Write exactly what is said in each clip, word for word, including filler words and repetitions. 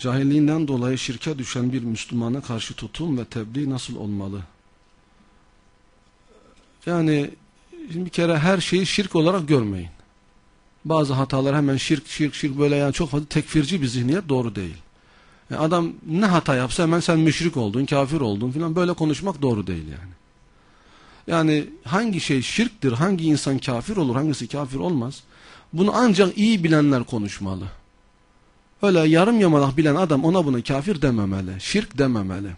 Cahilliğinden dolayı şirke düşen bir Müslümana karşı tutum ve tebliğ nasıl olmalı? Yani bir kere her şeyi şirk olarak görmeyin. Bazı hatalar hemen şirk şirk şirk böyle, yani çok fazla tekfirci bir zihniyet doğru değil. Yani adam ne hata yapsa hemen sen müşrik oldun, kafir oldun filan, böyle konuşmak doğru değil yani. Yani hangi şey şirktir, hangi insan kafir olur, hangisi kafir olmaz, bunu ancak iyi bilenler konuşmalı. Öyle yarım yamalak bilen adam ona buna kafir dememeli, şirk dememeli.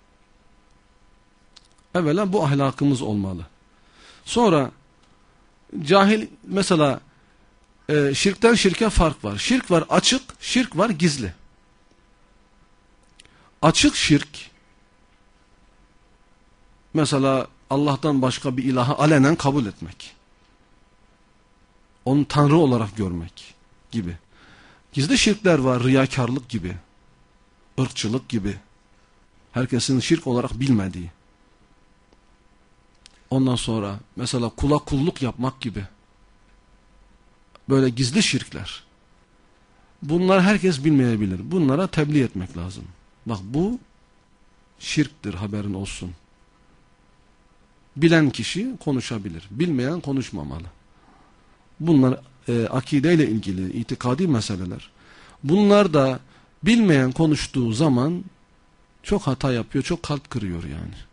Evvela bu ahlakımız olmalı. Sonra cahil, mesela e, şirkten şirke fark var. Şirk var açık, şirk var gizli. Açık şirk, mesela Allah'tan başka bir ilahı alenen kabul etmek, onu Tanrı olarak görmek gibi. Gizli şirkler var, riyakarlık gibi, ırkçılık gibi, herkesin şirk olarak bilmediği. Ondan sonra mesela kula kulluk yapmak gibi, böyle gizli şirkler. Bunlar herkes bilmeyebilir. Bunlara tebliğ etmek lazım. Bak, bu şirktir, haberin olsun. Bilen kişi konuşabilir, bilmeyen konuşmamalı. Bunlar e, akideyle ilgili itikadi meseleler. Bunlar da bilmeyen konuştuğu zaman çok hata yapıyor, çok kalp kırıyor yani.